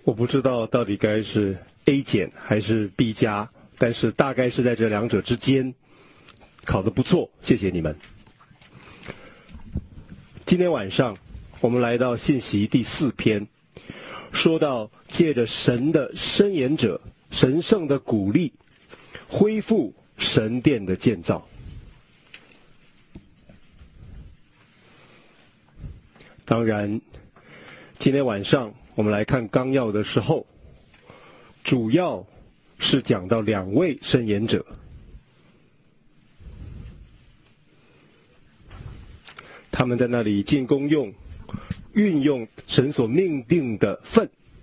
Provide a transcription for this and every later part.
我不知道到底该是 A 减还是 B 加，但是大概是在这两者之间，考得不错，谢谢你们。今天晚上我们来到信息第4篇，说到借着神的申言者神圣的鼓励，恢复神殿的建造。当然，今天晚上我们来看纲要的时候，主要是讲到2位申言者，他们在那里进功用，运用神所命定的份，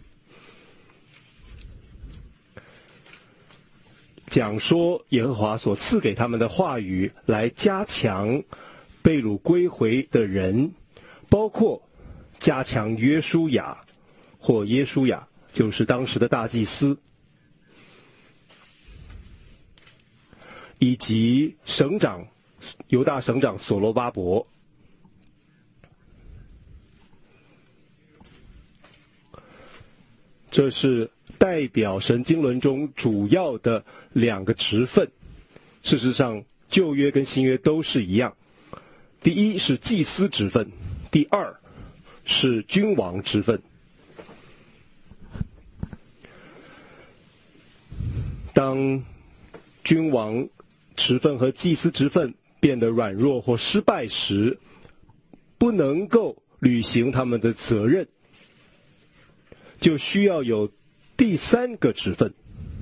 讲说耶和华所赐给他们的话语，来加强被掳归回的人，包括加强约书亚或耶书亚，就是当时的大祭司，以及省长犹大省长所罗巴伯。这是代表神经纶中主要的2个职分，事实上旧约跟新约都是一样。第一是祭司职分，第2是君王职分。当君王职分和祭司职分变得软弱或失败时，不能够履行他们的责任，就需要有第3个职分，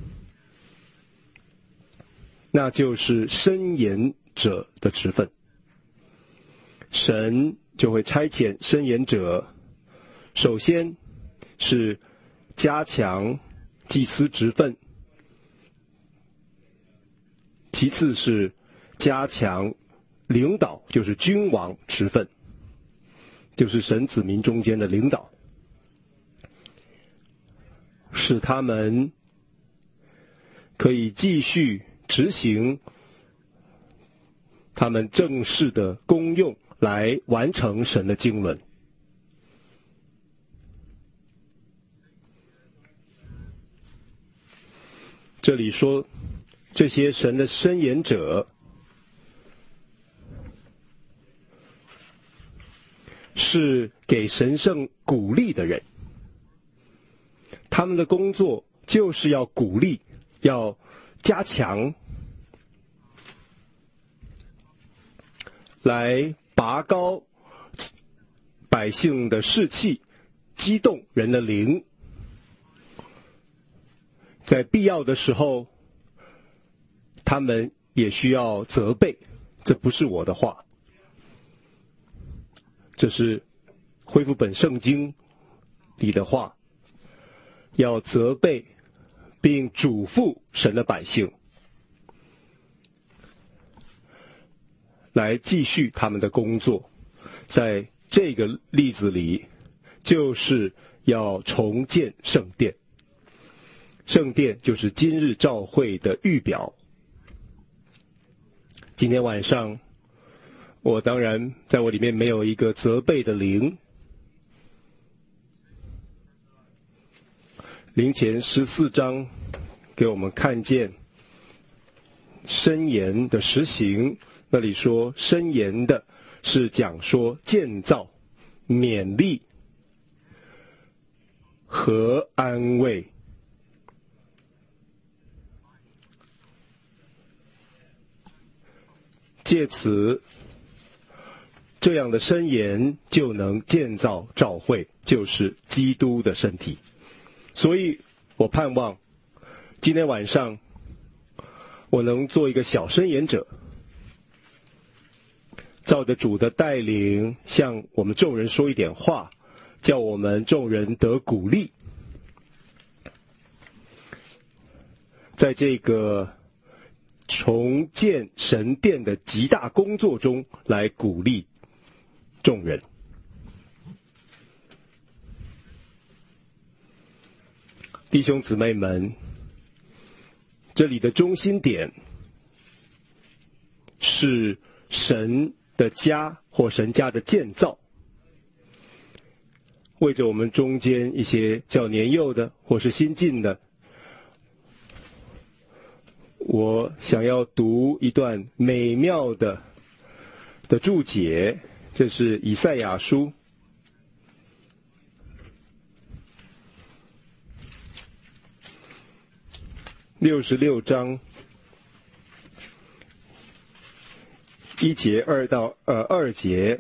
那就是申言者的职分。神就会差遣申言者，首先是加强祭司职分，其次是加强领导，就是君王职分，就是神子民中间的领导，使他们可以继续执行他们正式的功用，来完成神的经纶。这里说，这些神的申言者是给神圣鼓励的人，他们的工作就是要鼓励，要加强，来拔高百姓的士气，激动人的灵。在必要的时候，他们也需要责备，这不是我的话，这是恢复本圣经里的话，要责备并嘱咐神的百姓，来继续他们的工作。在这个例子里，就是要重建圣殿。圣殿就是今日召会的预表。今天晚上，我当然在我里面没有一个责备的灵。灵前14章给我们看见申言的实行，那里说申言的是讲说建造、勉励和安慰。借此这样的申言就能建造召会，就是基督的身体。所以我盼望今天晚上我能做一个小申言者，照着主的带领向我们众人说一点话，叫我们众人得鼓励，在这个重建神殿的极大工作中来鼓励众人。弟兄姊妹们，这里的中心点是神的家或神家的建造。 为着我们中间一些较年幼的或是新进的，我想要读一段美妙的注解，这是以赛亚书66章1节2到2节，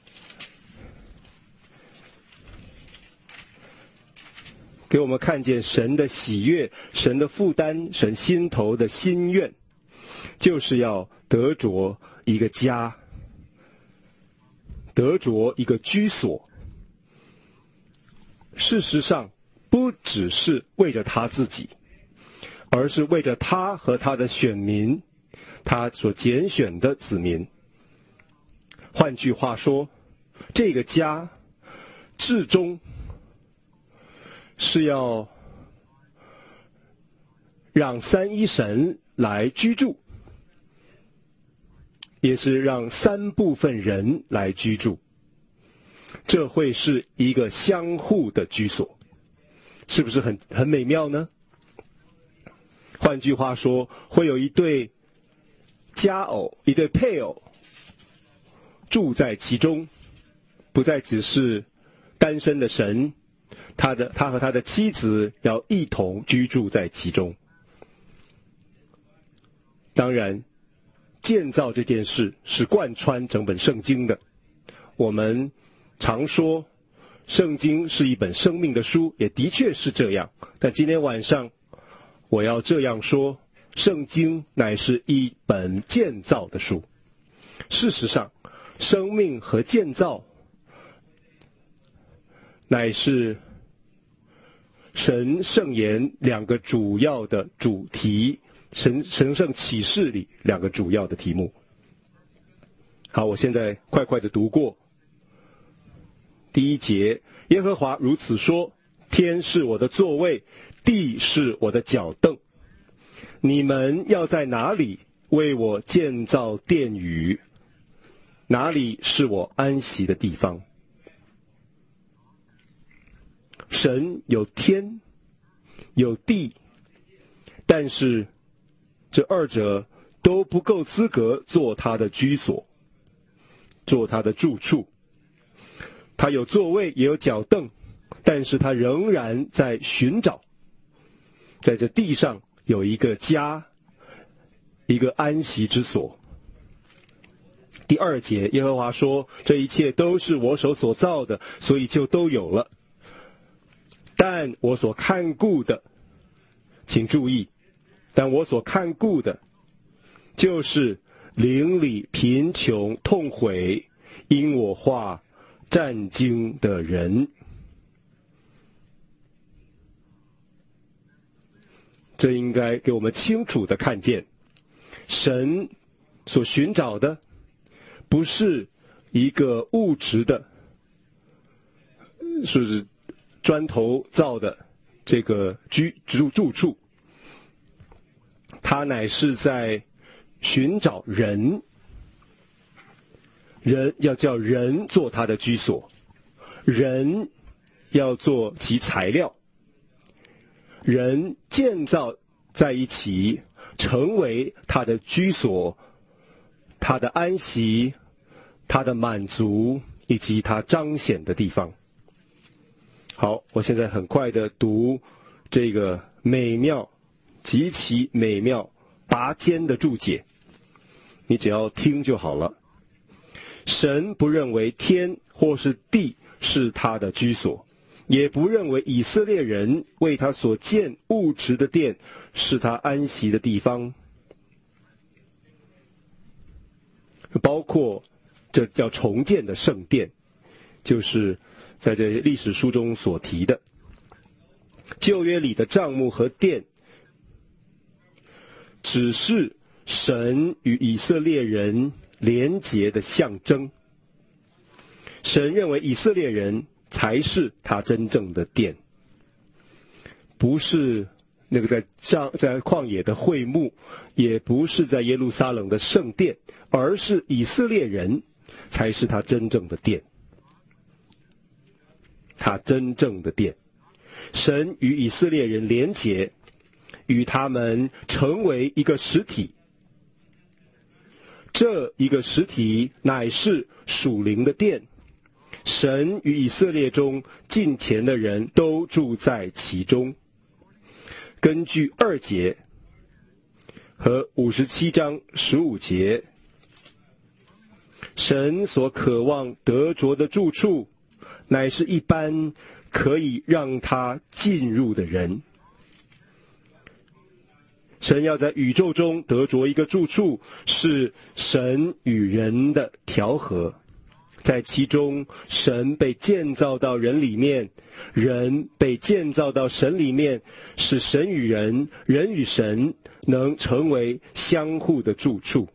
给我们看见神的喜悦，神的负担，神心头的心愿，就是要得着一个家，得着一个居所。事实上，不只是为着他自己，而是为着他和他的选民，他所拣选的子民。换句话说，这个家至终是要让三一神来居住，也是让三部分人来居住，这会是一个相互的居所，是不是很美妙呢？换句话说，会有一对佳偶，一对配偶住在其中，不再只是单身的神，他和他的妻子要一同居住在其中。当然，建造这件事是贯穿整本圣经的。我们常说圣经是一本生命的书，也的确是这样。但今天晚上我要这样说，圣经乃是一本建造的书。事实上，生命和建造乃是神圣言两个主要的主题，神圣启示里两个主要的题目。好，我现在快快的读过。第1节，耶和华如此说，天是我的座位，地是我的脚凳，你们要在哪里为我建造殿宇？哪里是我安息的地方？神有天有地，但是这二者都不够资格做他的居所，做他的住处。他有座位也有脚凳，但是他仍然在寻找，在这地上有一个家，一个安息之所。第2节，耶和华说，这一切都是我手所造的，所以就都有了。但我所看顾的，请注意，但我所看顾的，就是灵里贫穷痛悔，因我话战惊的人。这应该给我们清楚的看见，神所寻找的不是一个物质的，是砖头造的这个住处，他乃是在寻找人，人要叫人做他的居所，人要做其材料，人建造在一起，成为他的居所，他的安息，他的满足，以及他彰显的地方。好，我现在很快的读这个美妙、极其美妙、拔尖的注解，你只要听就好了。神不认为天或是地是他的居所，也不认为以色列人为他所建物质的殿是他安息的地方，包括这叫重建的圣殿，就是在这历史书中所提的旧约里的帐幕和殿，只是神与以色列人连结的象征。神认为以色列人才是他真正的殿，不是那个在旷野的会幕，也不是在耶路撒冷的圣殿，而是以色列人才是他真正的殿。 他真正的殿。神与以色列人连结，与他们成为一个实体。这一个实体乃是属灵的殿，神与以色列中敬虔的人都住在其中。根据2节和57章15节，神所渴望得着的住处，乃是一般可以让他进入的人。神要在宇宙中得着一个住处，是神与人的调和。在其中，神被建造到人里面，人被建造到神里面，使神与人，人与神能成为相互的住处。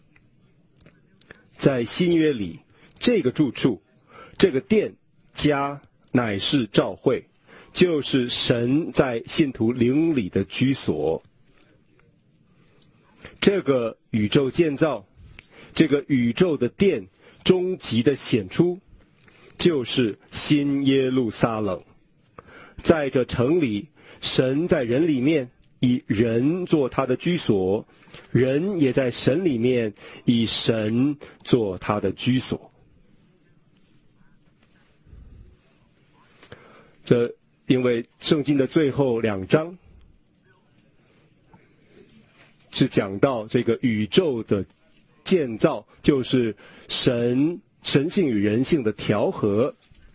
在新约里，这个住处，这个殿家乃是召会，就是神在信徒灵里的居所。这个宇宙建造，这个宇宙的殿终极的显出，就是新耶路撒冷。在这城里，神在人里面，以人做他的居所，人也在神里面，以神做他的居所。这因为圣经的最后2章是讲到这个宇宙的建造，就是神性与人性的调和。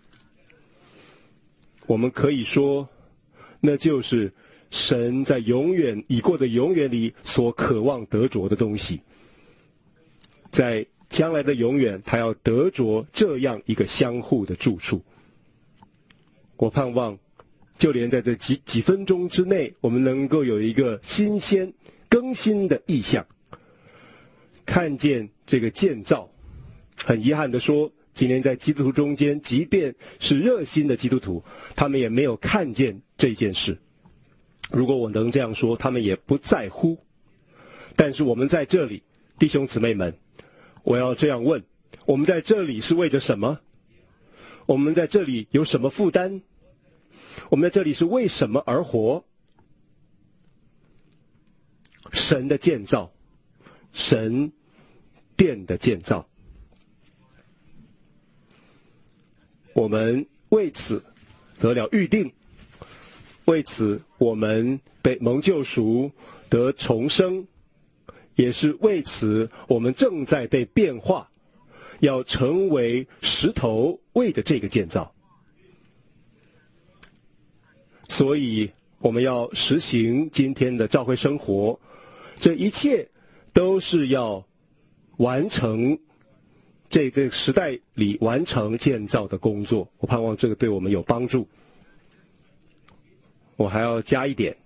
我们可以说，那就是神在已过的永远里所渴望得着的东西。在将来的永远，他要得着这样一个相互的住处。我盼望就连在这几分钟之内，我们能够有一个新鲜更新的意象，看见这个建造。很遗憾地说，今天在基督徒中间，即便是热心的基督徒，他们也没有看见这件事。如果我能这样说，他们也不在乎。但是我们在这里，弟兄姊妹们，我要这样问，我们在这里是为着什么？我们在这里有什么负担？我们在这里是为什么而活？神的建造，神殿的建造，我们为此得了预定，为此我们被蒙救赎得重生，也是为此我们正在被变化，要成为石头，为着这个建造。所以我们要实行今天的教会生活，这一切都是要完成这个时代里完成建造的工作。我盼望这个对我们有帮助。我还要加一点，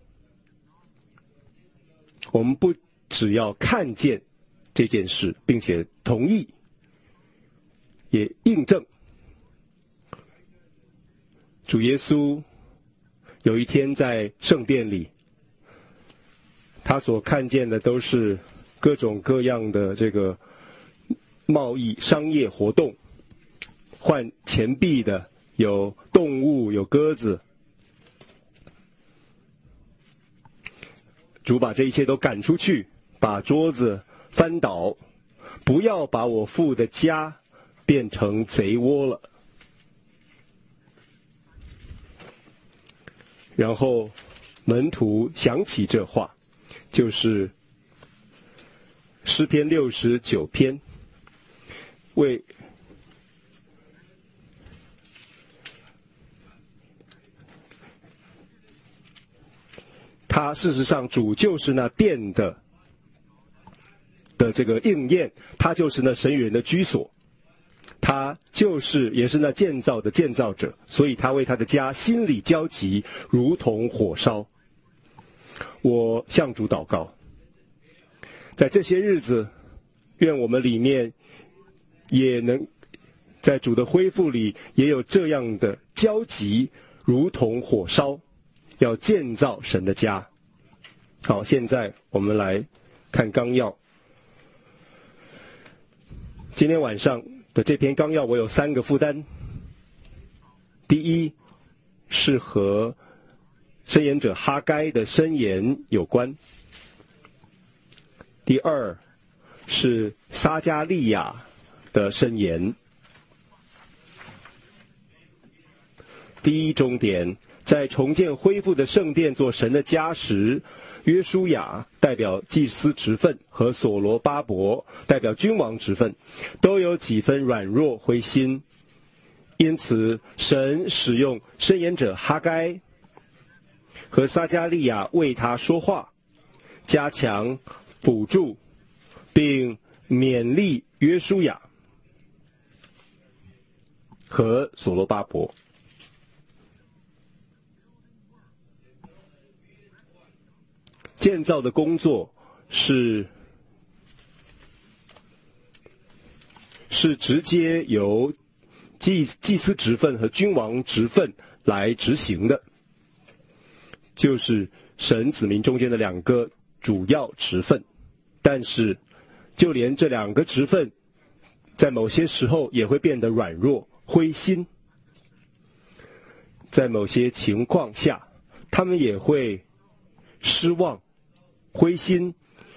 我们不只要看见这件事，并且同意，也印证。主耶稣有一天在圣殿里，他所看见的都是各种各样的这个贸易商业活动，换钱币的有动物，有鸽子。主把这一切都赶出去，把桌子翻倒，不要把我父的家变成贼窝了。然后门徒想起这话，就是诗篇69篇，为他事实上主就是那殿的这个应验，他就是那神与人的居所，他就是也是那建造的建造者，所以他为他的家心里焦急，如同火烧。我向主祷告，在这些日子，愿我们里面也能在主的恢复里也有这样的焦急，如同火烧，要建造神的家。好，现在我们来看纲要。今天晚上的这篇纲要，我有3个负担。 第一是和申言者哈该的申言有关，第二是撒迦利亚的申言。第一终点，在重建恢复的圣殿做神的家时，约书亚代表祭司职分和所罗巴伯代表君王职分，都有几分软弱灰心。因此神使用申言者哈该和撒迦利亚为他说话，加强辅助并勉励约书亚和所罗巴伯。建造的工作是直接由祭司职分和君王职分来执行的，就是神子民中间的两个主要职分。但是就连这两个职分在某些时候也会变得软弱灰心，在某些情况下他们也会失望灰心，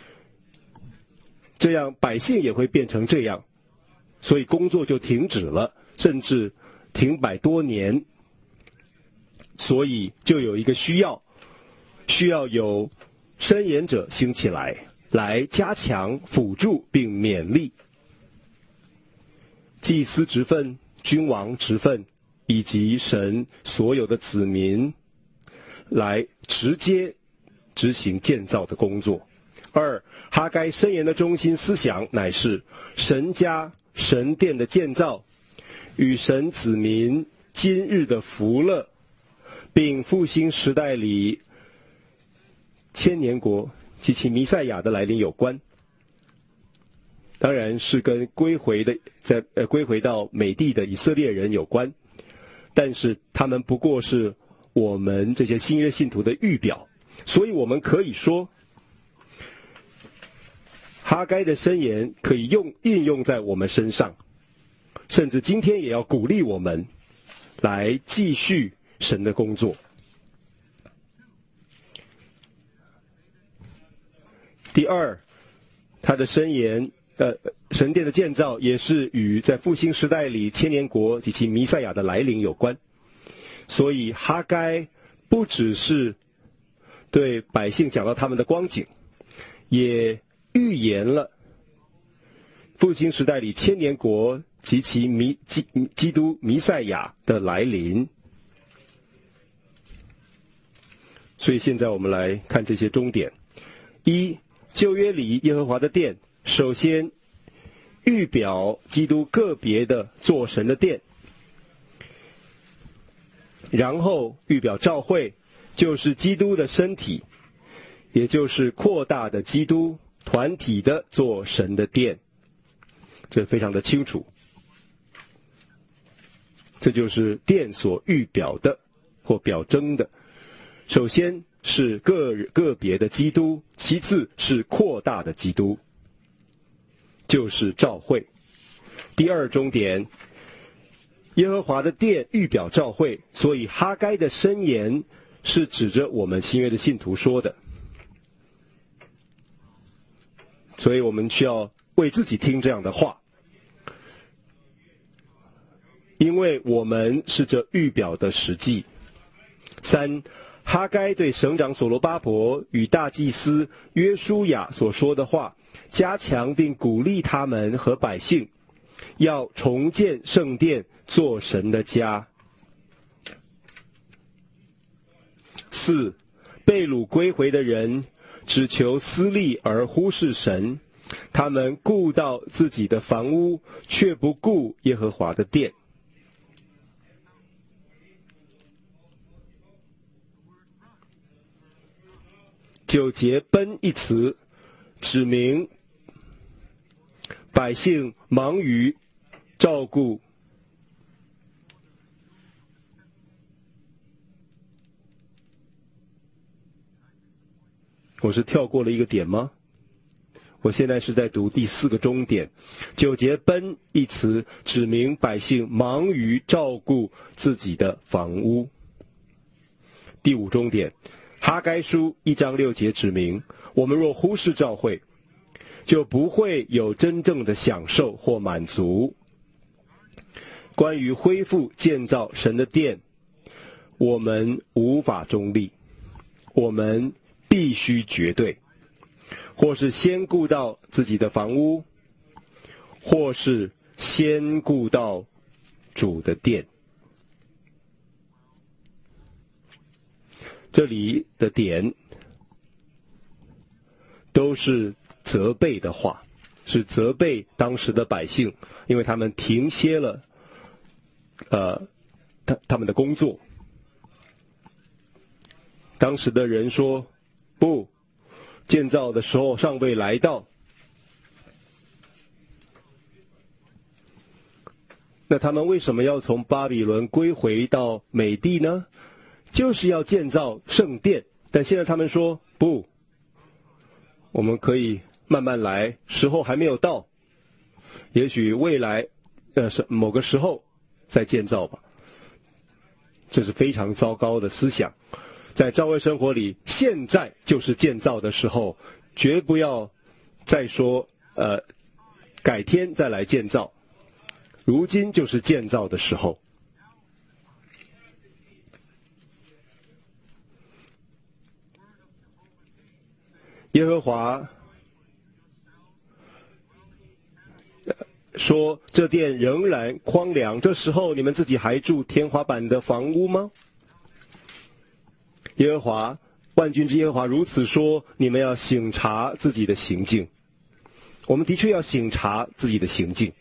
这样百姓也会变成这样，所以工作就停止了，甚至停摆多年。所以就有一个需要有申言者兴起来加强辅助并勉励祭司职分、君王职分以及神所有的子民，来直接执行建造的工作。二，哈该申言的中心思想乃是神家神殿的建造与神子民今日的福乐，并复兴时代里千年国及其弥赛亚的来临有关。当然是跟归回到美地的以色列人有关，但是他们不过是我们这些新约信徒的预表。所以我们可以说，哈该的申言可以应用在我们身上，甚至今天也要鼓励我们来继续神的工作。第二，他的申言神殿的建造也是与在复兴时代里千年国及其弥赛亚的来临有关。所以哈该不只是对百姓讲到他们的光景，也预言了复兴时代里千年国及其基督弥赛亚的来临。所以现在我们来看这些终点。一，旧约里耶和华的殿，首先预表基督个别的做神的殿，然后预表教会，就是基督的身体，也就是扩大的基督团体的做神的殿。这非常的清楚，这就是殿所预表的或表征的。首先是个别的基督，其次是扩大的基督，就是召会。第二终点，耶和华的殿预表召会，所以哈该的申言是指着我们新约的信徒说的。所以我们需要为自己听这样的话，因为我们是这预表的实际。三，哈该对省长所罗巴伯与大祭司约书亚所说的话，加强并鼓励他们和百姓要重建圣殿，做神的家。四，被掳归回的人只求私利而忽视神，他们顾到自己的房屋，却不顾耶和华的殿。九节奔一词指明百姓忙于照顾我是跳过了一个点吗？ 我现在是在读第4个钟点。9节奔一词指明百姓忙于照顾自己的房屋。第5钟点，哈该书1章6节指明，我们若忽视教会，就不会有真正的享受或满足。关于恢复建造神的殿，我们无法中立，我们必须绝对，或是先顾到自己的房屋，或是先顾到主的殿。这里的点都是责备的话，是责备当时的百姓，因为他们停歇了他们的工作。当时的人说，不，建造的时候尚未来到。那他们为什么要从巴比伦归回到美地呢？就是要建造圣殿。但现在他们说，不，我们可以慢慢来，时候还没有到，也许未来某个时候再建造吧。这是非常糟糕的思想。在教会生活里，现在就是建造的时候，绝不要再说改天再来建造，如今就是建造的时候。耶和华说，这殿仍然荒凉，这时候你们自己还住天花板的房屋吗？耶和华万军之耶和华如此说，你们要省察自己的行径。我们的确要省察自己的行径。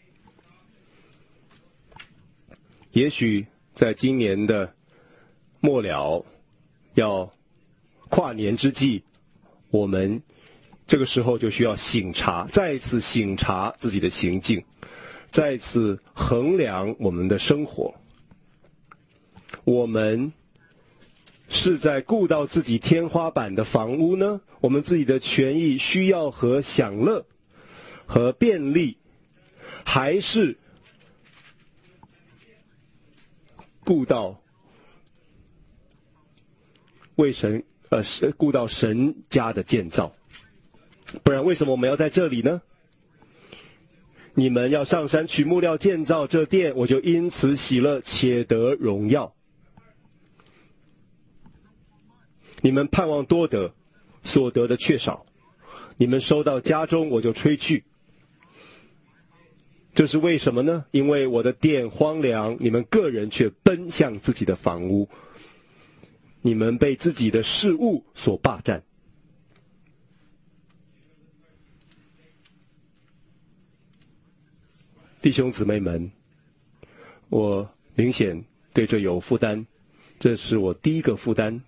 也许在今年的末了，要跨年之际，我们这个时候就需要省察，再次省察自己的行径，再次衡量我们的生活。我们是在顾到自己天花板的房屋呢？我们自己的权益、需要和享乐和便利，还是顾到顾到神家的建造？不然为什么我们要在这里呢？你们要上山取木料建造这殿，我就因此喜乐，且得荣耀。你们盼望多得，所得的却少；你们收到家中，我就吹去。这是为什么呢？因为我的殿荒凉，你们个人却奔向自己的房屋，你们被自己的事物所霸占。弟兄姊妹们，我明显对这有负担，这是我第一个负担，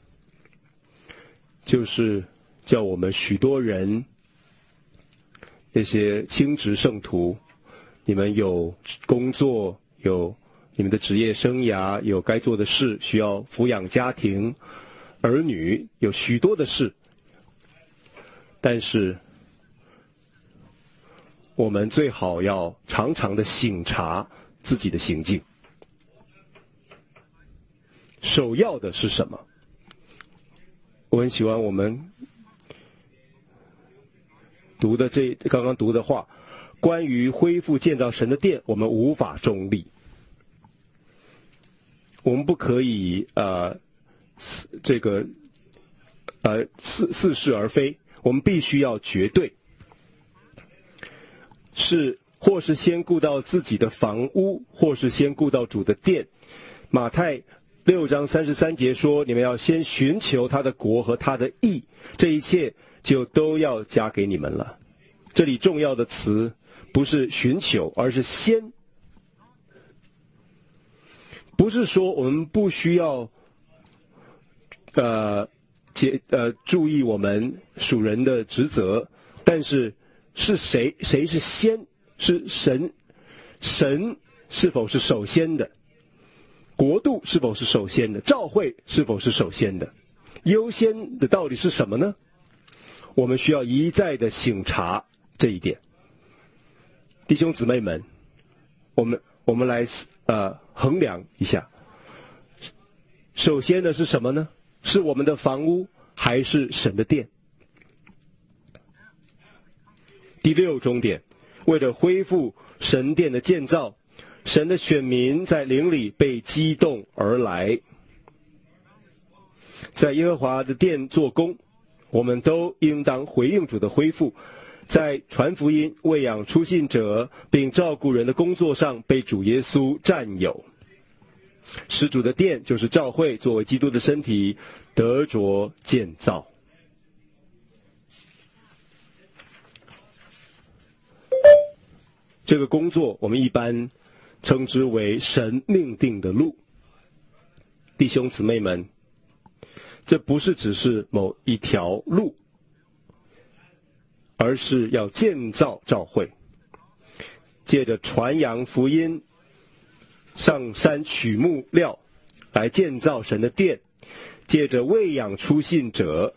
就是叫我们许多人，那些亲职圣徒，你们有工作，有你们的职业生涯，有该做的事，需要抚养家庭、儿女，有许多的事，但是我们最好要常常的省察自己的行径。首要的是什么？我很喜欢我们读的刚刚读的话，关于恢复建造神的殿，我们无法中立，我们不可以似是而非，我们必须要绝对。或是先顾到自己的房屋，或是先顾到主的殿。马太6章33节说，你们要先寻求他的国和他的义，这一切就都要加给你们了。这里重要的词不是寻求，而是先。不是说我们不需要注意我们属人的职责，但是谁是先？是神是否是首先的？国度是否是首先的？教会是否是首先的？优先的到底是什么呢？我们需要一再的省察这一点。弟兄姊妹们，我们来衡量一下。首先呢是什么呢？是我们的房屋还是神的殿？第6重点，为了恢复神殿的建造，神的选民在灵里被激动而来，在耶和华的殿做工，我们都应当回应主的恢复，在传福音、喂养初信者并照顾人的工作上被主耶稣占有，使主的殿就是教会作为基督的身体得着建造。这个工作我们一般称之为神命定的路。弟兄姊妹们，这不是只是某一条路，而是要建造教会，借着传扬福音，上山取木料来建造神的殿，借着喂养初信者，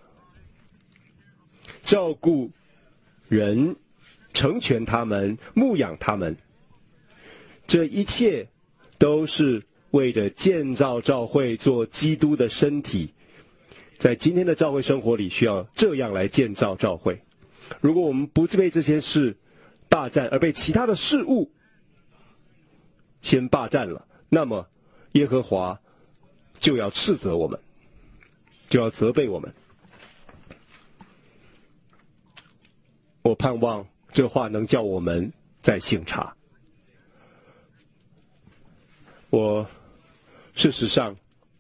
照顾人，成全他们，牧养他们，这一切都是为着建造教会做基督的身体。在今天的教会生活里，需要这样来建造教会。如果我们不被这些事霸占，而被其他的事物先霸占了，那么耶和华就要斥责我们，就要责备我们。我盼望这话能叫我们再省察。我事实上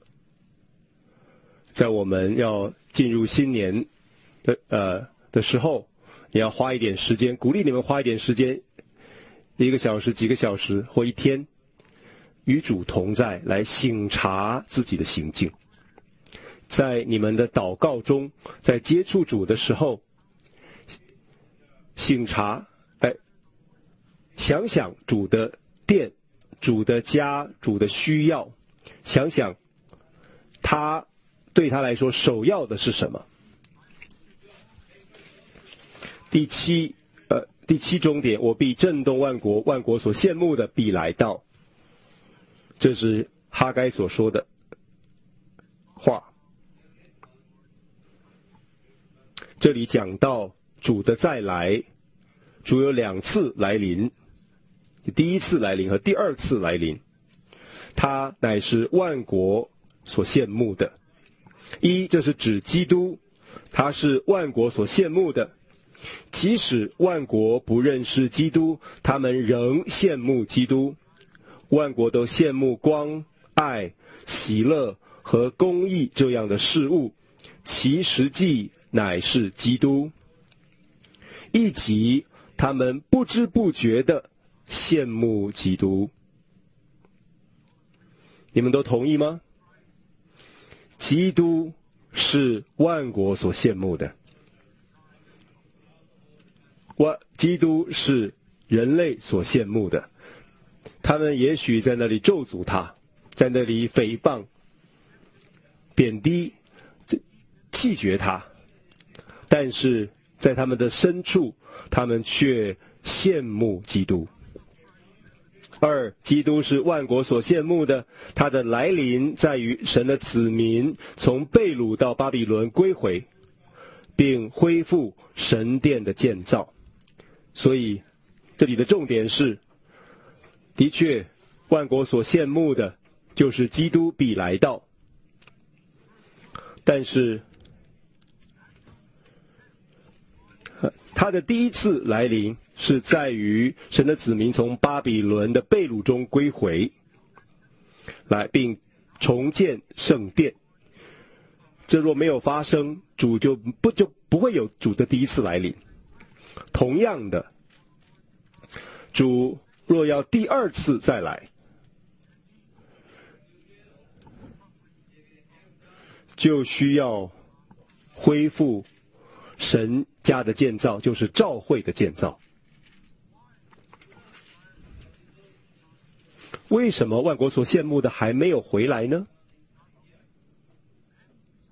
在我们要进入新年的时候，也要花一点时间，鼓励你们花一点时间，1个小时、几个小时或一天，与主同在，来省察自己的行径。在你们的祷告中，在接触主的时候，省察，想想主的殿、主的家、主的需要，想想他对他来说首要的是什么。第七重点，我必震动万国，万国所羡慕的必来到。这是哈该所说的话。这里讲到主的再来，主有2次来临，第1次来临和第2次来临，他乃是万国所羡慕的。这是指基督，他是万国所羡慕的。即使万国不认识基督，他们仍羡慕基督。万国都羡慕光、爱、喜乐和公义这样的事物，其实际乃是基督。以及他们不知不觉地羡慕基督。你们都同意吗？基督是万国所羡慕的，基督是人类所羡慕的。他们也许在那里咒诅他，在那里诽谤、贬低、弃绝他，但是在他们的深处，他们却羡慕基督。基督是万国所羡慕的，他的来临在于神的子民从被掳到巴比伦归回，并恢复神殿的建造。所以这里的重点是，的确万国所羡慕的就是基督必来到，但是他的第1次来临是在于神的子民从巴比伦的被掳中归回来，并重建圣殿。这若没有发生，主就不会有主的第1次来临。同样的，主若要第2次再来，就需要恢复神家的建造，就是教会的建造。为什么万国所羡慕的还没有回来呢？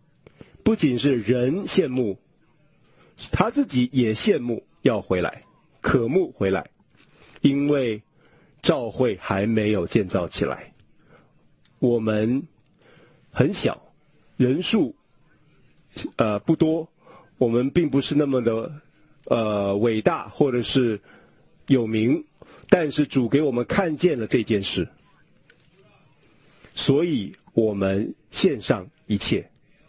不仅是人羡慕，他自己也羡慕要回来。 渴慕回来，因为教会还没有建造起来。我们很小，人数不多，我们并不是那么的伟大或者是有名，但是主给我们看见了这件事，所以我们献上一切，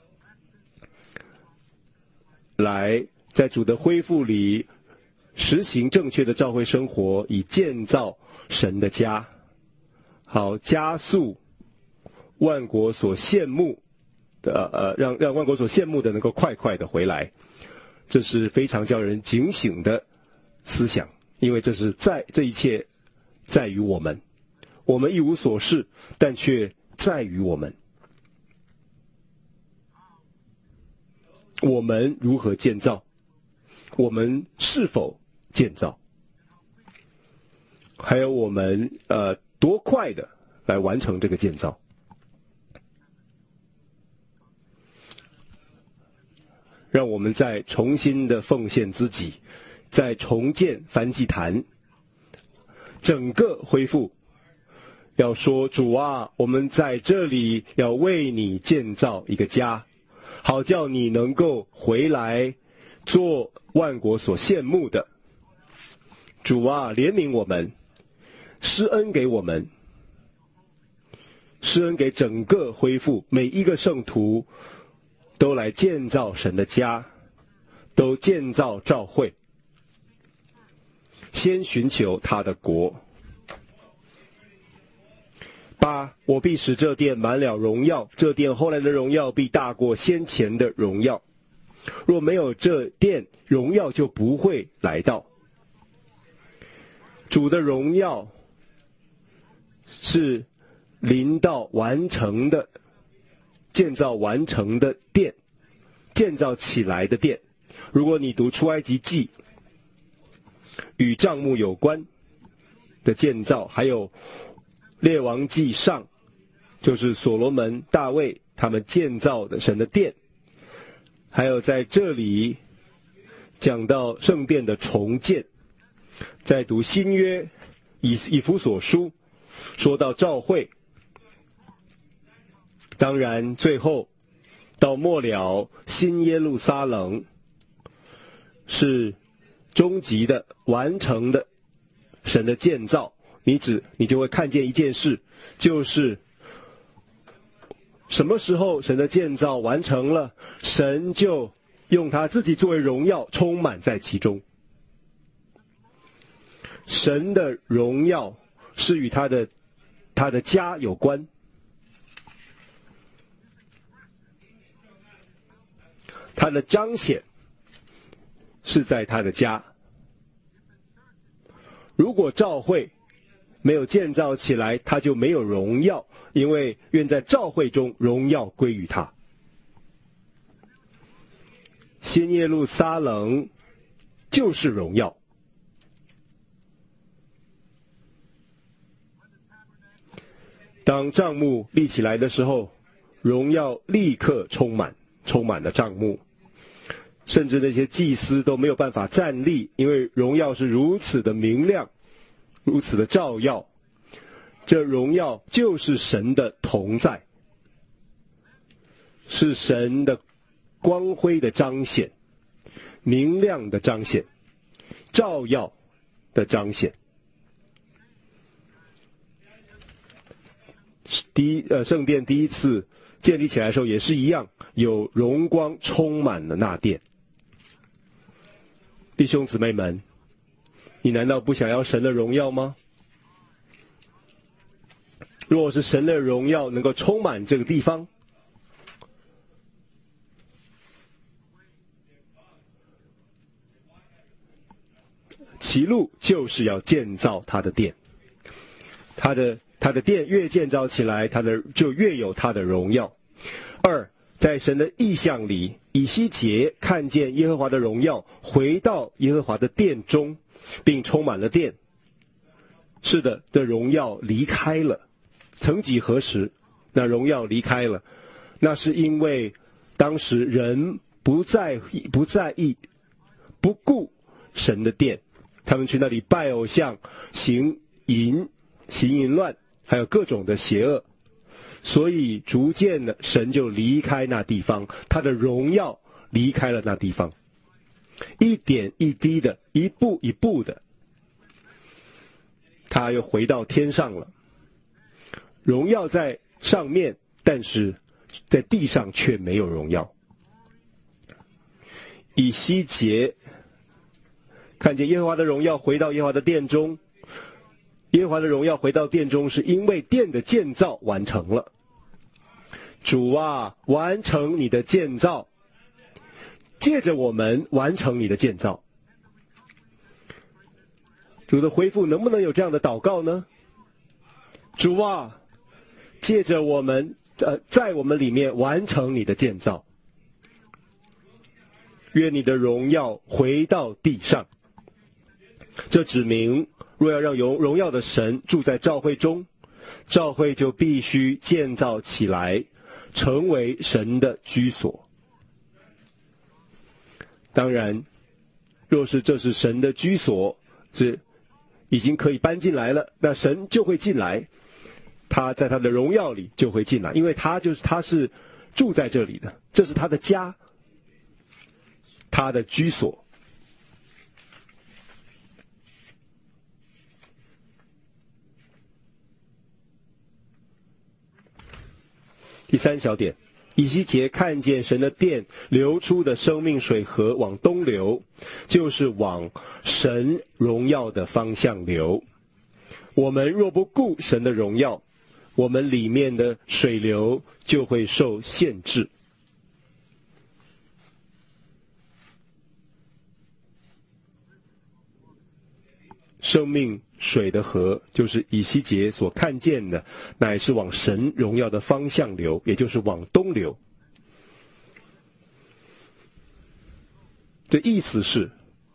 来在主的恢复里实行正确的教会生活，以建造神的家，好加速万国所羡慕的让万国所羡慕的能够快快的回来。这是非常叫人警醒的思想，因为这一切在于我们，我们一无所事，但却在于我们。我们如何建造？我们是否建造？还有我们多快的来完成这个建造？让我们再重新的奉献自己，再重建燔祭坛，整个恢复。要说主啊，我们在这里要为你建造一个家，好叫你能够回来做万国所羡慕的。主啊，怜悯我们，施恩给我们，施恩给整个恢复，每一个圣徒都来建造神的家，都建造教会，先寻求他的国。8，我必使这殿满了荣耀，这殿后来的荣耀必大过先前的荣耀。若没有这殿，荣耀就不会来到。主的荣耀是临到完成的，建造完成的殿，建造起来的殿。如果你读出埃及记，与帐幕有关的建造，还有列王记上，就是所罗门、大卫他们建造的神的殿，还有在这里讲到圣殿的重建。在读新约以弗所书，说到教会。当然最后到末了，新耶路撒冷是终极的完成的神的建造。你就会看见一件事，就是什么时候神的建造完成了，神就用他自己作为荣耀充满在其中。神的荣耀是与他的家有关，他的彰显是在他的家。如果教会没有建造起来，他就没有荣耀，因为愿在教会中荣耀归于他。新耶路撒冷就是荣耀。当帐幕立起来的时候，荣耀立刻充满了帐幕，甚至那些祭司都没有办法站立，因为荣耀是如此的明亮，如此的照耀。这荣耀就是神的同在，是神的光辉的彰显，明亮的彰显，照耀的彰显。圣殿第一次建立起来的时候也是一样，有荣光充满了那殿。弟兄姊妹们，你难道不想要神的荣耀吗？如果是神的荣耀能够充满这个地方，其路就是要建造他的殿，他的殿越建造起来，就越有他的荣耀。2，在神的意象里，以西结看见耶和华的荣耀回到耶和华的殿中，并充满了殿。是的，这荣耀离开了。曾几何时，那荣耀离开了，那是因为当时人不在意、不顾神的殿， 他们去那里拜偶像，行淫乱，还有各种的邪恶。所以逐渐的，神就离开那地方，他的荣耀离开了那地方，一点一滴的，一步一步的，他又回到天上了。荣耀在上面，但是在地上却没有荣耀。以西结看见耶和华的荣耀回到耶和华的殿中，耶和华的荣耀回到殿中，是因为殿的建造完成了。主啊，完成你的建造，借着我们完成你的建造。主的恢复能不能有这样的祷告呢？主啊，借着我们在我们里面完成你的建造，愿你的荣耀回到地上。这指明，若要让荣耀的神住在教会中，教会就必须建造起来，成为神的居所。当然，若是这是神的居所，是已经可以搬进来了，那神就会进来，他在他的荣耀里就会进来，因为他是住在这里的，这是他的家，他的居所。第三小点，以西结看见神的殿流出的生命水河往东流，就是往神荣耀的方向流。我们若不顾神的荣耀，我们里面的水流就会受限制。生命水的河，就是以西结所看见的，乃是往神荣耀的方向流，也就是往东流。这意思是，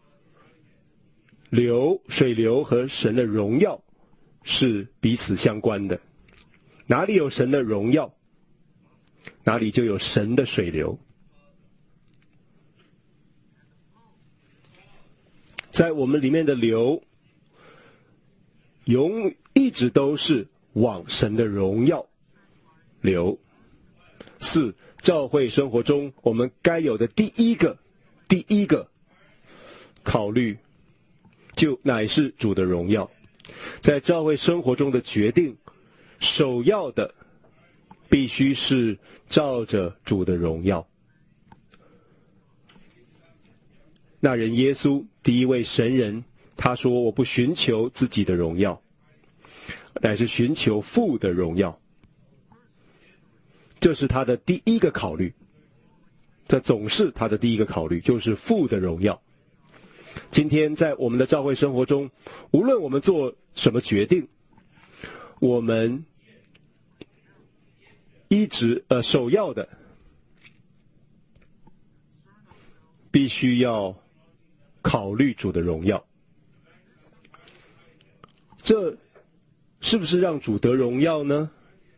水流和神的荣耀是彼此相关的。哪里有神的荣耀，哪里就有神的水流。在我们里面的流，一直都是往神的荣耀流。4，教会生活中我们该有的第一个考虑，就乃是主的荣耀。在教会生活中的决定，首要的必须是照着主的荣耀。那人耶稣，第一位神人，他说，我不寻求自己的荣耀，乃是寻求父的荣耀。这是他的第一个考虑，这总是他的第一个考虑，就是父的荣耀。今天在我们的教会生活中，无论我们做什么决定，我们首要的必须要考虑主的荣耀。这是不是让主得荣耀呢？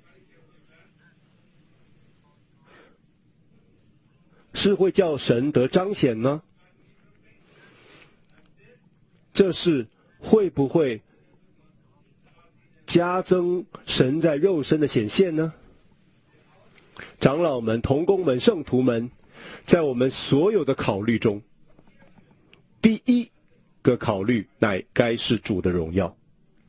是会叫神得彰显呢？这是会不会加增神在肉身的显现呢？长老们、同工们、圣徒们，在我们所有的考虑中，第一个考虑乃该是主的荣耀，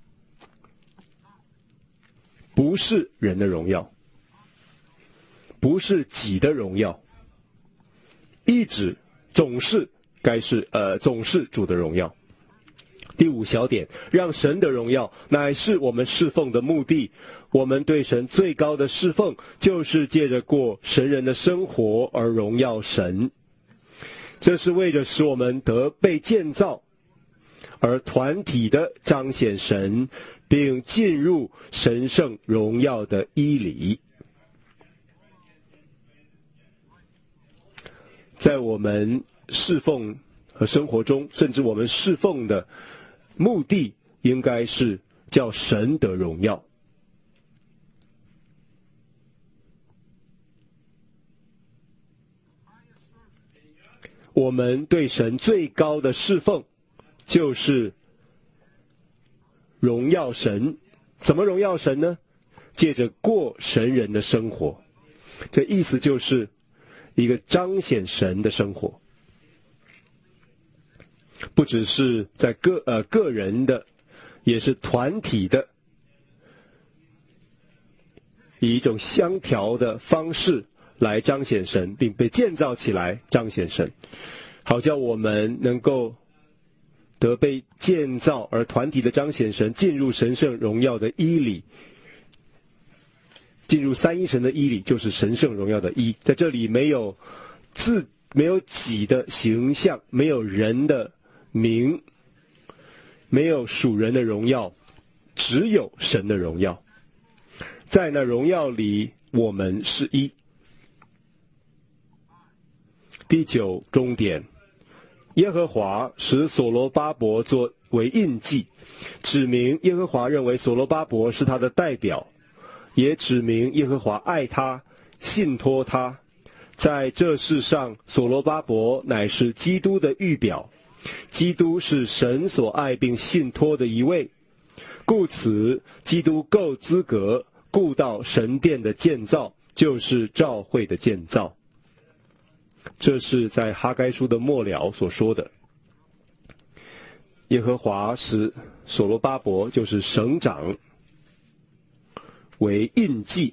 不是人的荣耀，不是己的荣耀，总是主的荣耀。第5小点，让神的荣耀乃是我们侍奉的目的。我们对神最高的侍奉，就是借着过神人的生活而荣耀神。这是为着使我们得被建造，而团体的彰显神，并进入神圣荣耀的衣里。在我们侍奉和生活中，甚至我们侍奉的目的应该是叫神得荣耀。我们对神最高的侍奉， 就是荣耀神。怎么荣耀神呢？借着过神人的生活。这意思就是一个彰显神的生活，不只是在个人的，也是团体的，以一种相调的方式来彰显神，并被建造起来彰显神，好叫我们能够得被建造而团体的彰显神，进入神圣荣耀的衣里，进入三一神的衣里，就是神圣荣耀的衣。在这里没有己的形象，没有人的名，没有属人的荣耀，只有神的荣耀。在那荣耀里，我们是一。第9终点，耶和华使所罗巴伯作为印记，指明耶和华认为所罗巴伯是他的代表，也指明耶和华爱他，信托他。在这世上，所罗巴伯乃是基督的预表，基督是神所爱并信托的一位，故此基督够资格顾到神殿的建造，就是教会的建造。这是在哈该书的末了所说的。耶和华使所罗巴伯，就是省长，为印记。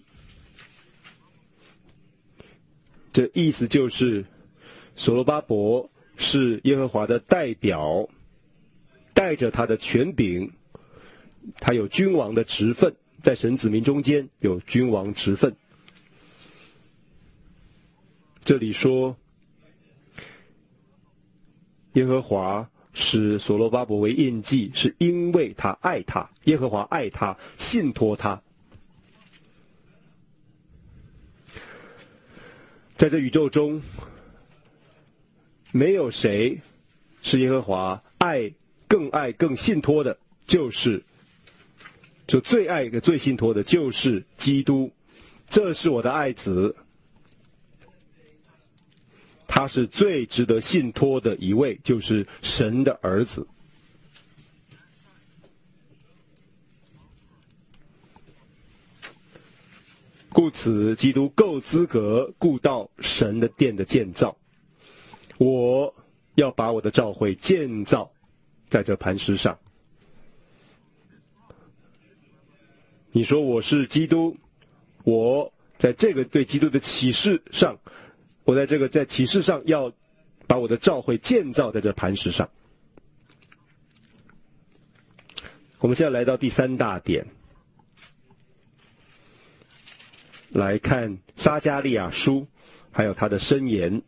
这意思就是所罗巴伯是耶和华的代表，带着他的权柄，他有君王的职分，在神子民中间有君王职分。这里说耶和华使所罗巴伯为印记，是因为他爱他，耶和华爱他，信托他。在这宇宙中，没有谁是耶和华爱更信托的，就最爱最信托的就是基督。这是我的爱子，他是最值得信托的一位，就是神的儿子。故此基督够资格顾到神的殿的建造。我要把我的教会建造在这磐石上。你说我是基督，我在这个对基督的启示上，我在启示上要把我的教会建造在这磐石上。我们现在来到第3大点，来看撒迦利亚书还有他的箴言。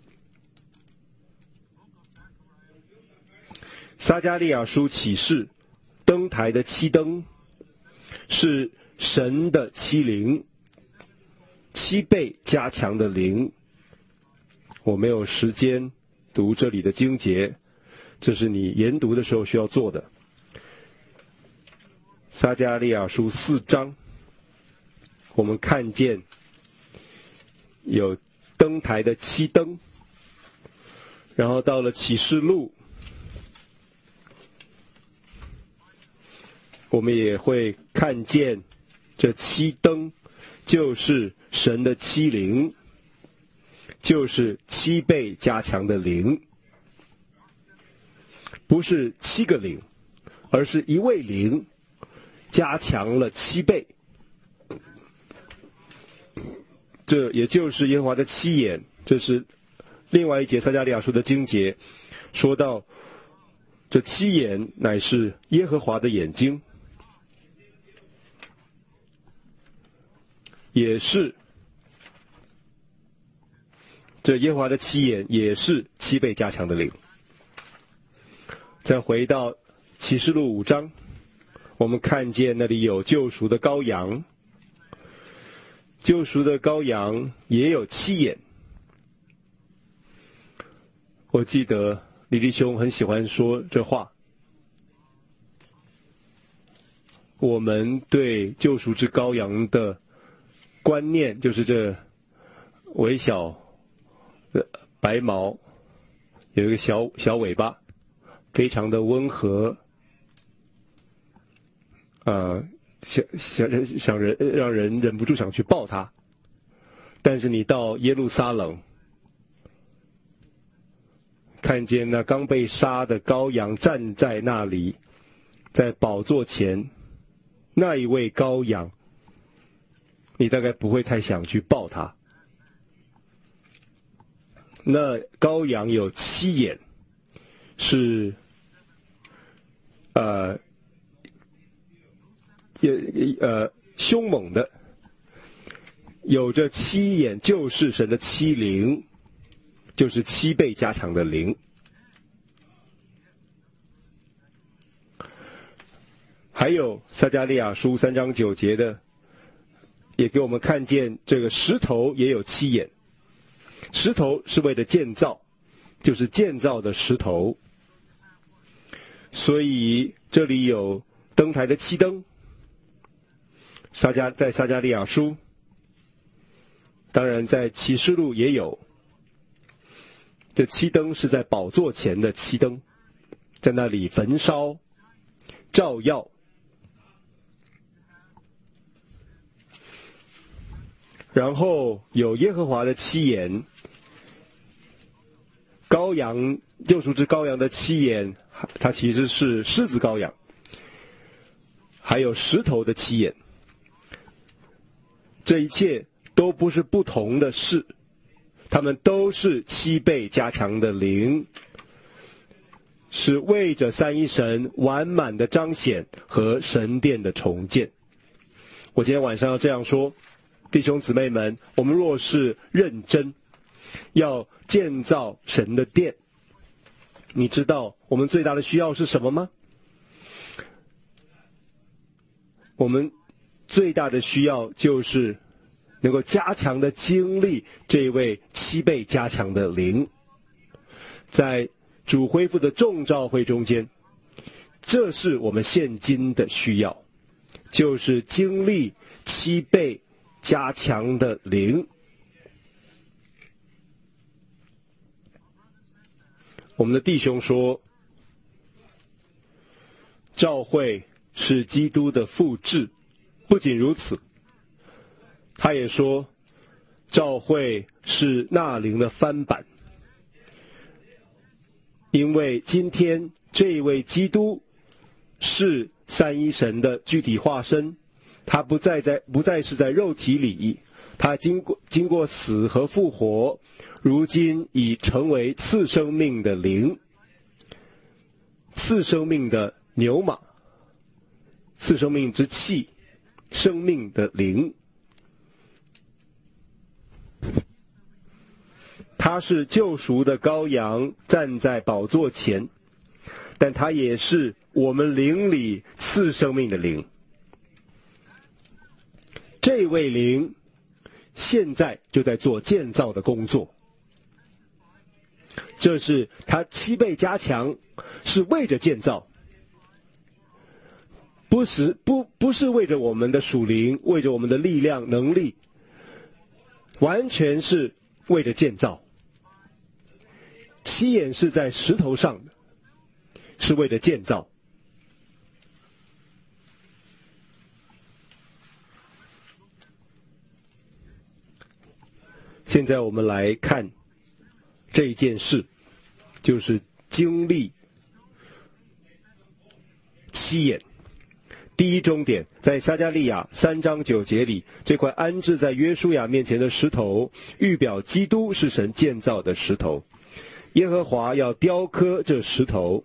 撒迦利亚书启示，灯台的7灯是神的7灵，7倍加强的灵。我没有时间读这里的经节，这是你研读的时候需要做的。撒迦利亚书4章，我们看见有灯台的7灯，然后到了启示录，我们也会看见这7灯就是神的7灵，就是7倍加强的灵，不是7个灵，而是一位灵加强了7倍。这也就是耶和华的7眼，这是另外一节撒迦利亚书的经节，说到这7眼乃是耶和华的眼睛，也是这耶和华的7眼也是7倍加强的灵。再回到启示录5章，我们看见那里有救赎的羔羊，救赎的羔羊也有7眼。我记得李弟兄很喜欢说这话，我们对救赎之羔羊的观念就是这微小的白毛，有一个小尾巴， 非常的温和，让人忍不住想去抱他。但是你到耶路撒冷，看见那刚被杀的羔羊站在那里，在宝座前，那一位羔羊，你大概不会太想去抱他。那羔羊有7眼，是凶猛的，有着7眼，就是神的7灵，就是7倍加强的灵。还有撒迦利亚书3章9节的，也给我们看见这个石头也有7眼。石头是为了建造，就是建造的石头。所以这里有灯台的7灯，在撒迦利亚书，当然在启示录也有。这7灯是在宝座前的7灯，在那里焚烧照耀。然后有耶和华的7眼，羔羊救赎之羔羊的7眼，它其实是狮子羔羊，还有石头的7眼。这一切都不是不同的事，它们都是7倍加强的灵，是为着三一神完满的彰显和神殿的重建。我今天晚上要这样说，弟兄姊妹们，我们若是认真要建造神的殿，你知道我们最大的需要是什么吗？我们最大的需要就是能够加强的经历这位7倍加强的灵。在主恢复的众召会中间，这是我们现今的需要，就是经历7倍加强的灵。我们的弟兄说，召会是基督的复制。不仅如此，他也说，召会是那灵的翻版。因为今天这一位基督是三一神的具体化身，他不再是在肉体里，他经过死和复活，如今已成为赐生命的灵，赐生命的牛马，赐生命之气，生命的灵。他是救赎的羔羊，站在宝座前，但他也是我们灵里赐生命的灵。这位灵现在就在做建造的工作，这是他7倍加强，是为着建造，不是为着我们的属灵，为着我们的力量能力，完全是为着建造。7眼是在石头上的，是为了建造。现在我们来看这一件事，就是经历7眼。第一终点在撒迦利亚3章9节里，这块安置在约书亚面前的石头，预表基督是神建造的石头。耶和华要雕刻这石头。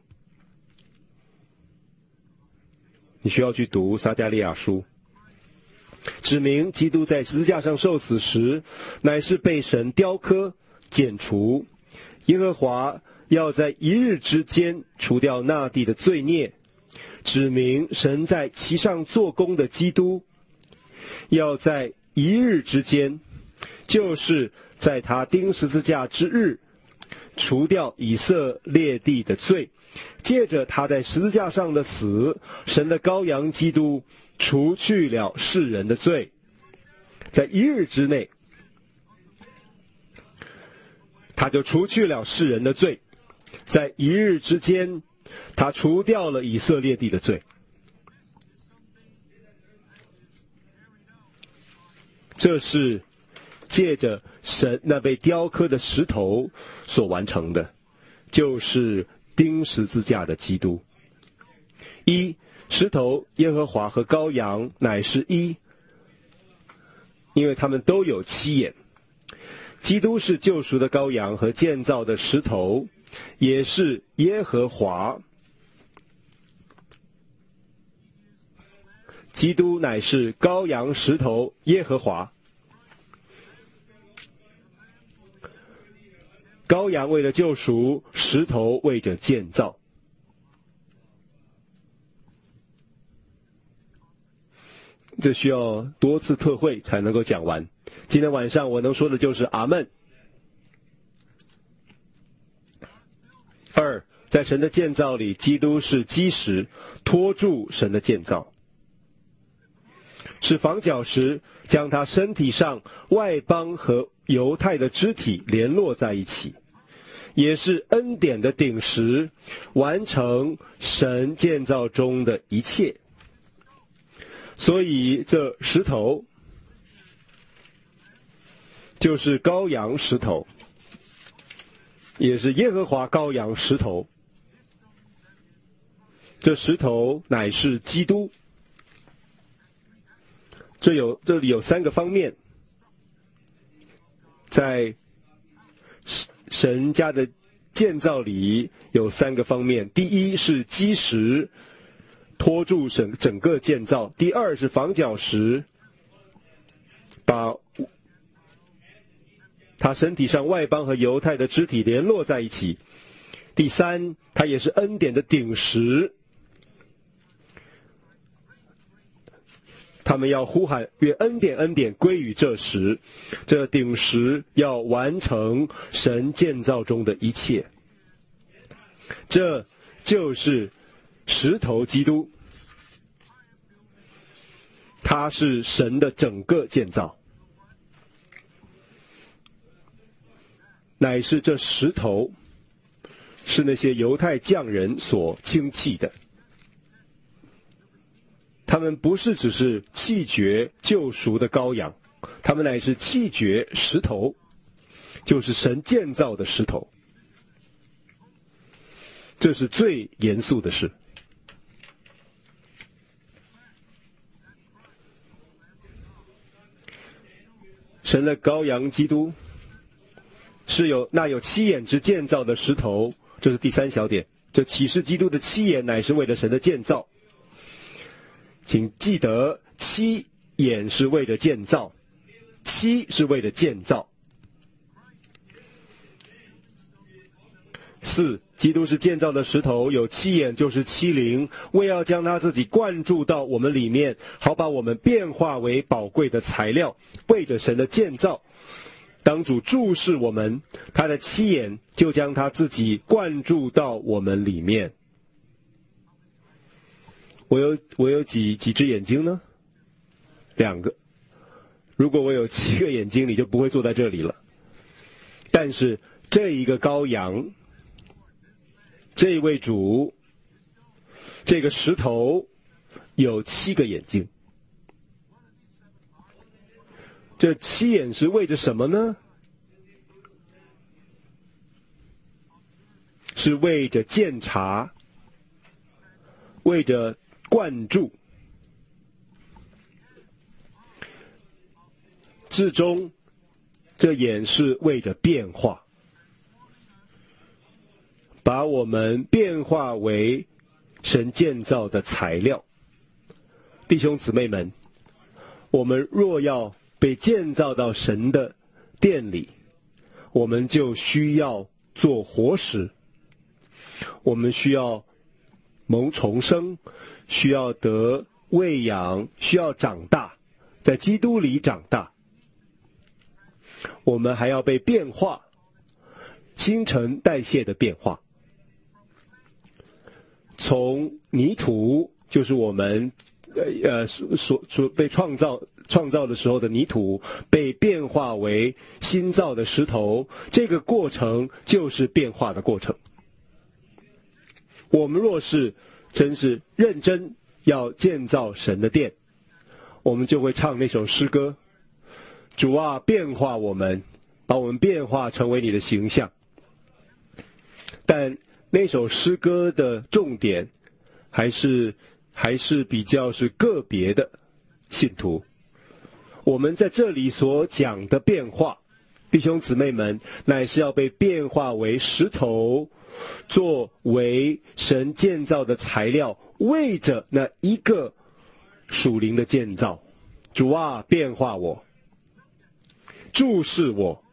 你需要去读撒迦利亚书，指明基督在十字架上受死时，乃是被神雕刻剪除。耶和华要在一日之间除掉那地的罪孽，指明神在其上做工的基督，要在一日之间，就是在他钉十字架之日，除掉以色列地的罪。借着他在十字架上的死，神的羔羊基督除去了世人的罪。在一日之内，他就除去了世人的罪。在一日之间， 他除掉了以色列地的罪。这是借着神那被雕刻的石头所完成的，就是钉十字架的基督。一，石头耶和华和羔羊乃是一，因为他们都有七眼。基督是救赎的羔羊和建造的石头，也是耶和华。基督乃是羔羊、石头、耶和华。羔羊为了救赎，石头为着建造。这需要多次特会才能够讲完。今天晚上我能说的就是阿们。二，在神的建造里，基督是基石，托住神的建造，是房角石，将他身体上外邦和犹太的肢体联络在一起，也是恩典的顶石，完成神建造中的一切。所以这石头就是羔羊石头，也是耶和华羔羊石头。这石头乃是基督。这里有三个方面，在神家的建造里有三个方面。第一是基石，托住整个建造；第二是房角石，把他身体上外邦和犹太的肢体联络在一起；第三，他也是恩典的顶石。他们要呼喊，愿恩典恩典归于这石，这顶石要完成神建造中的一切。这就是石头基督，他是神的整个建造，乃是这石头是那些犹太匠人所轻弃的。他们不是只是弃绝救赎的羔羊，他们乃是弃绝石头，就是神建造的石头。这是最严肃的事。神的羔羊基督是有七眼之建造的石头，这是第三小点。这启示基督的七眼乃是为了神的建造。请记得，七眼是为了建造，七是为了建造。四，基督是建造的石头，有七眼就是七灵，为要将他自己灌注到我们里面，好把我们变化为宝贵的材料，为着神的建造。当主注视我们，他的七眼就将他自己灌注到我们里面。我有几只眼睛呢？2个。如果我有7个眼睛，你就不会坐在这里了。但是这一个羔羊，这一位主，这个石头有7个眼睛。这7眼是为着什么呢？是为着鉴察，为着灌注。至终，这眼是为着变化，把我们变化为神建造的材料。弟兄姊妹们，我们若要被建造到神的殿里，我们就需要做活石，我们需要蒙重生，需要得喂养，需要长大，在基督里长大。我们还要被变化，新陈代谢的变化，从泥土，就是我们所被创造的时候的泥土，被变化为新造的石头，这个过程就是变化的过程。 我们若是真是认真要建造神的殿，我们就会唱那首诗歌，主啊，变化我们，把我们变化成为你的形象。但那首诗歌的重点还是比较是个别的信徒。我们在这里所讲的变化，弟兄姊妹们，乃是要被变化为石头，作为神建造的材料，为着那一个属灵的建造。主啊，变化我，注视我，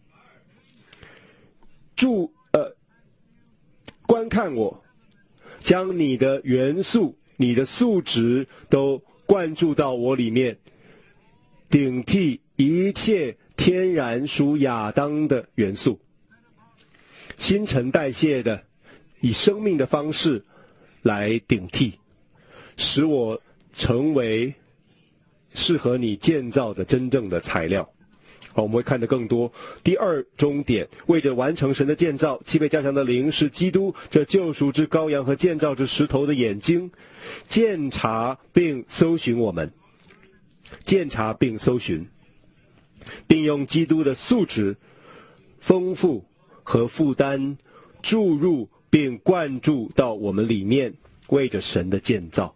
观看我，将你的元素、你的素质都灌注到我里面，顶替一切天然属亚当的元素，新陈代谢的，以生命的方式来顶替，使我成为适合你建造的真正的材料。好，我们会看得更多。第二终点，为着完成神的建造，七倍加强的灵是基督，这救赎之羔羊和建造之石头的眼睛，鉴察并搜寻我们，鉴察并搜寻，并用基督的素质、丰富和负担注入并灌注到我们里面，为着神的建造。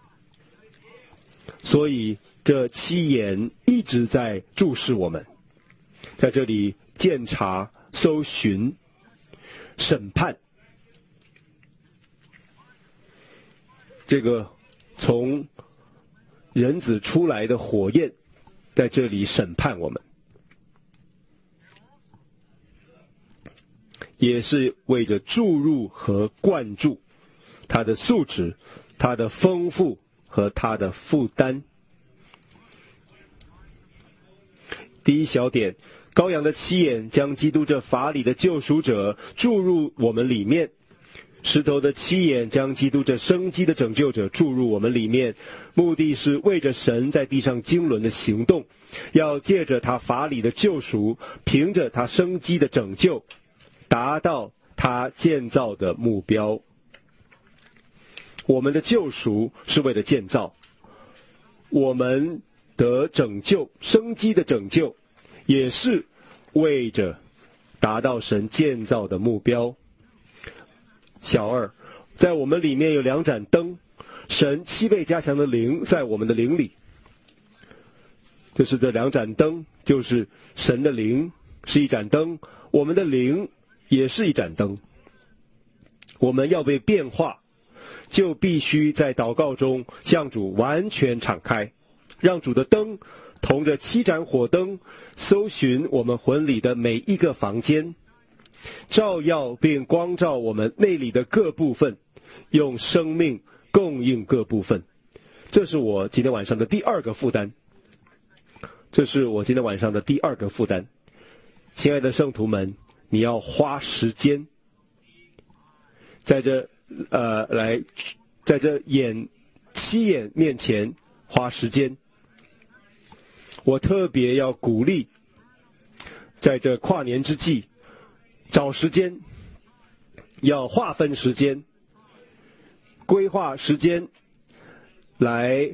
所以这七眼一直在注视我们，在这里鉴察、搜寻、审判，这个从人子出来的火焰在这里审判我们，也是为着注入和灌注它的素质、它的丰富和它的负担。第一小点，羔羊的七眼将基督这法理的救赎者注入我们里面，石头的七眼将基督这生机的拯救者注入我们里面，目的是为着神在地上经纶的行动，要借着他法理的救赎，凭着他生机的拯救，达到他建造的目标。我们的救赎是为了建造，我们得拯救，生机的拯救，也是为着达到神建造的目标。小二，在我们里面有两盏灯，神七倍加强的灵在我们的灵里，就是这两盏灯，就是神的灵是一盏灯，我们的灵也是一盏灯。我们要被变化，就必须在祷告中向主完全敞开，让主的灯同着七盏火灯搜寻我们魂里的每一个房间，照耀并光照我们内里的各部分，用生命供应各部分。这是我今天晚上的第二个负担。亲爱的圣徒们，你要花时间在这七眼面前花时间。我特别要鼓励，在这跨年之际，找时间，要划分时间，规划时间，来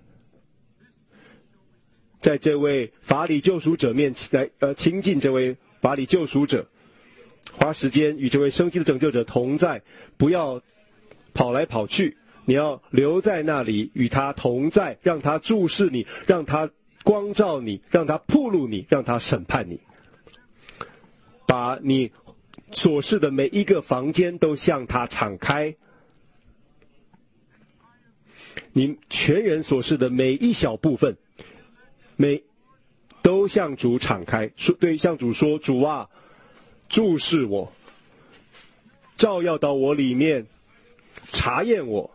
在这位法理救赎者面前来亲近这位法理救赎者，花时间与这位生机的拯救者同在，不要跑来跑去，你要留在那里与他同在，让他注视你，让他光照你，让他暴露你，让他审判你，把你所示的每一个房间都向他敞开，你全人所示的每一小部分都向主敞开，对，向主说，主啊，注视我，照耀到我里面，查验我，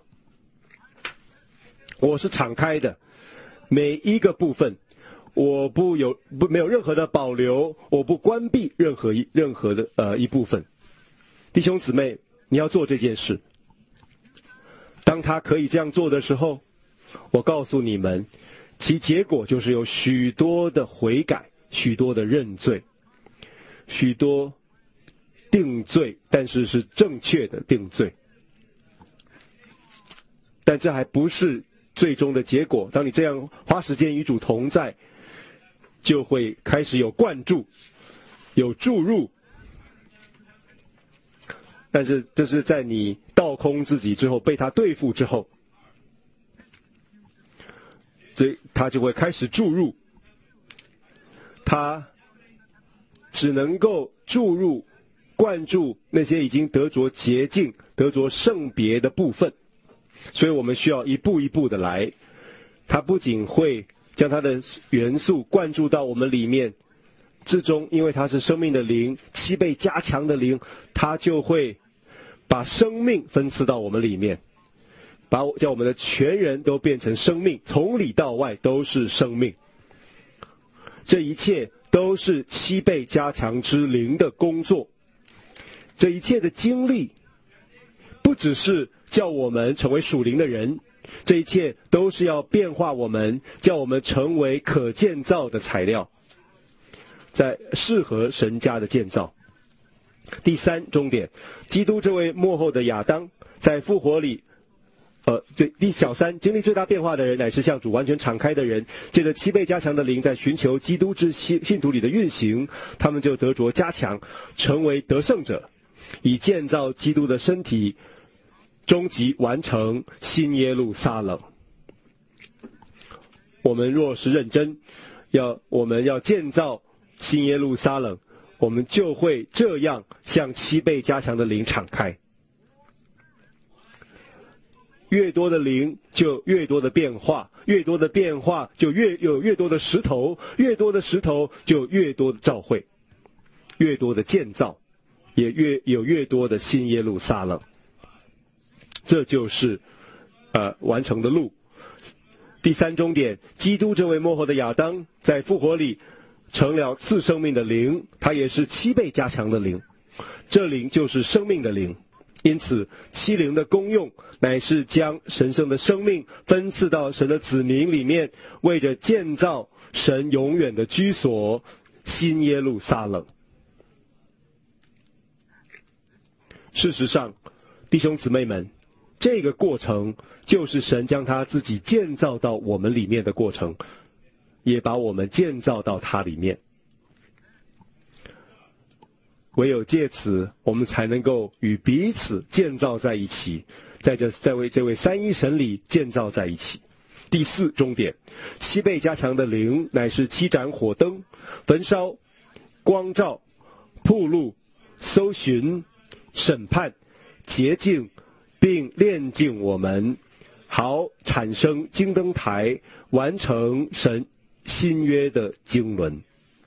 我是敞开的，每一个部分我没有任何的保留，我不关闭任何的一部分。弟兄姊妹，你要做这件事。当他可以这样做的时候，我告诉你们，其结果就是有许多的悔改，许多的认罪，许多定罪，但是是正确的定罪。 但这还不是最终的结果。当你这样花时间与主同在，就会开始有灌注，有注入。但是这是在你倒空自己之后，被他对付之后，所以他就会开始注入。他只能够注入、灌注那些已经得着洁净、得着圣别的部分，所以我们需要一步一步的来。他不仅会将他的元素灌注到我们里面之中，因为他是生命的灵，7倍加强的灵，他就会把生命分赐到我们里面，叫我们的全人都变成生命，从里到外都是生命。这一切都是7倍加强之灵的工作。这一切的经历不只是叫我们成为属灵的人，这一切都是要变化我们，叫我们成为可建造的材料，在适合神家的建造。第3终点，基督这位末后的亚当在复活里第小3，经历最大变化的人乃是向主完全敞开的人，借着7倍加强的灵在寻求基督之信徒里的运行，他们就得着加强，成为得胜者，以建造基督的身体，终极完成新耶路撒冷。我们若是认真，我们要建造新耶路撒冷，我们就会这样向7倍加强的灵敞开。越多的灵就越多的变化，越多的变化就有越多的石头，越多的石头就越多的召会，越多的建造，也有越多的新耶路撒冷。这就是完成的路。第3终点，基督这位末后的亚当在复活里成了赐生命的灵，他也是7倍加强的灵，这灵就是生命的灵。因此7灵的功用乃是将神圣的生命分赐到神的子民里面，为着建造神永远的居所新耶路撒冷。事实上，弟兄姊妹们，这个过程就是神将他自己建造到我们里面的过程，也把我们建造到他里面。唯有借此，我们才能够与彼此建造在一起，在为这位三一神里建造在一起。第4终点，7倍加强的灵乃是7盏火灯，焚烧、光照、铺路、搜寻、审判、洁净并炼净我们，好产生金灯台，完成神新约的经纶。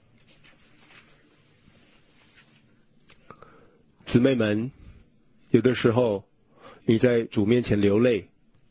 姊妹们，有的时候你在主面前流泪，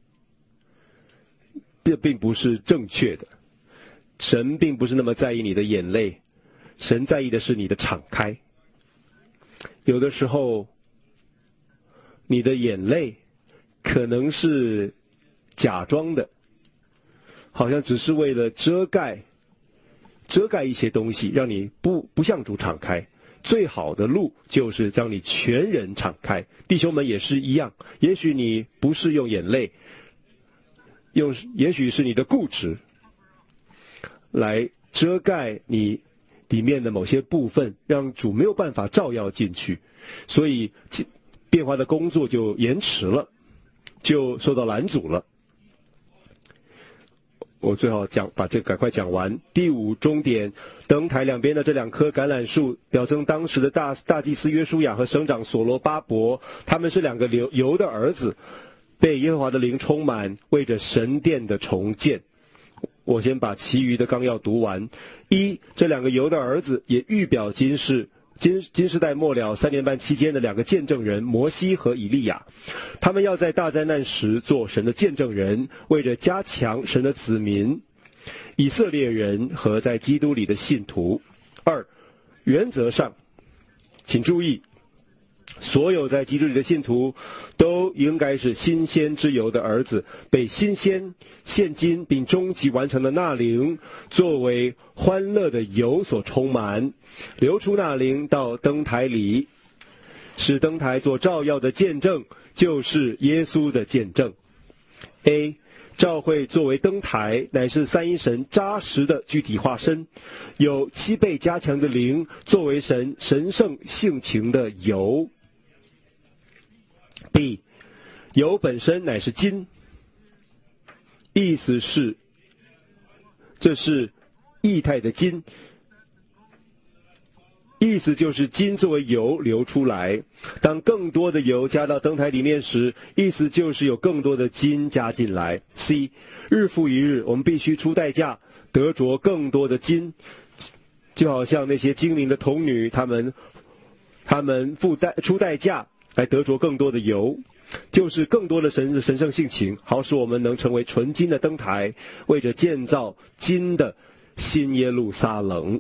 这并不是正确的。神并不是那么在意你的眼泪，神在意的是你的敞开。有的时候你的眼泪可能是假装的，好像只是为了遮盖一些东西，让你不向主敞开。最好的路就是将你全人敞开。弟兄们也是一样，也许你不是用眼泪，也许是你的固执来遮盖你里面的某些部分，让主没有办法照耀进去，所以变化的工作就延迟了，就受到拦阻了。我最好把这个赶快讲完。第5终点，灯台两边的这2棵橄榄树表征当时的大祭司约书亚和省长所罗巴伯，他们是2个油的儿子，被耶和华的灵充满，为着神殿的重建。我先把其余的纲要读完。1，这2个油的儿子也预表今世代末了3年半期间的2个见证人摩西和以利亚，他们要在大灾难时做神的见证人，为着加强神的子民以色列人和在基督里的信徒。2，原则上请注意，所有在基督里的信徒都应该是新鲜之油的儿子，被新鲜现今并终极完成的那灵作为欢乐的油所充满，流出那灵到灯台里，使灯台做照耀的见证，就是耶稣的见证。 A. 教会作为灯台，乃是三一神扎实的具体化身，有7倍加强的灵作为神圣性情的油。B. 油本身乃是金，意思是这是液态的金，意思就是金作为油流出来。当更多的油加到灯台里面时，意思就是有更多的金加进来。C. 日复一日，我们必须出代价得着更多的金，就好像那些精灵的童女，他们出代价来得着更多的油，就是更多的神圣性情，好使我们能成为纯金的灯台，为着建造金的新耶路撒冷。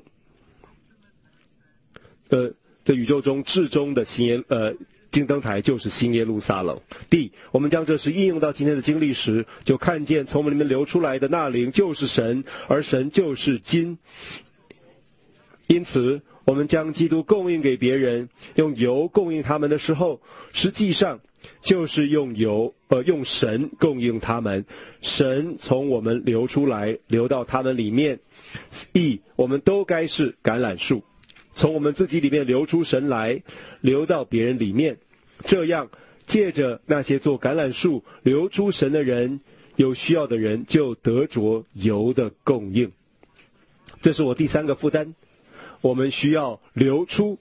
这宇宙中至终的金灯台就是新耶路撒冷。D. 我们将这事应用到今天的经历时，就看见从我们里面流出来的那灵就是神，而神就是金。因此我们将基督供应给别人，用油供应他们的时候，实际上就是用神供应他们，神从我们流出来，流到他们里面。E. 我们都该是橄榄树，从我们自己里面流出神来，流到别人里面，这样借着那些做橄榄树流出神的人，有需要的人就得着油的供应。这是我第3个负担，我们需要流出。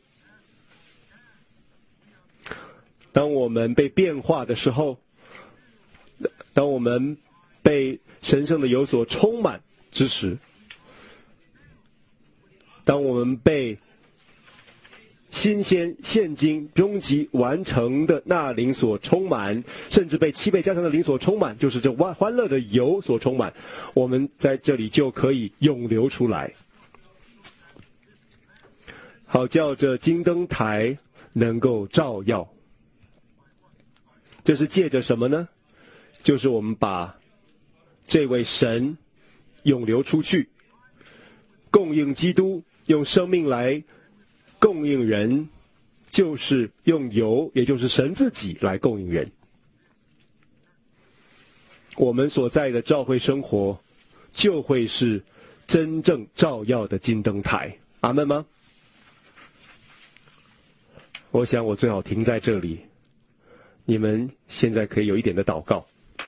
当我们被变化的时候，当我们被神圣的油所充满之时，当我们被新鲜现今终极完成的那灵所充满，甚至被7倍加强的灵所充满，就是这欢乐的油所充满，我们在这里就可以涌流出来，好叫这金灯台能够照耀。这是借着什么呢？就是我们把这位神涌流出去，供应基督，用生命来供应人，就是用油，也就是神自己来供应人。我们所在的教会生活就会是真正照耀的金灯台。阿们吗？我想我最好停在这里，你们现在可以有一点的祷告。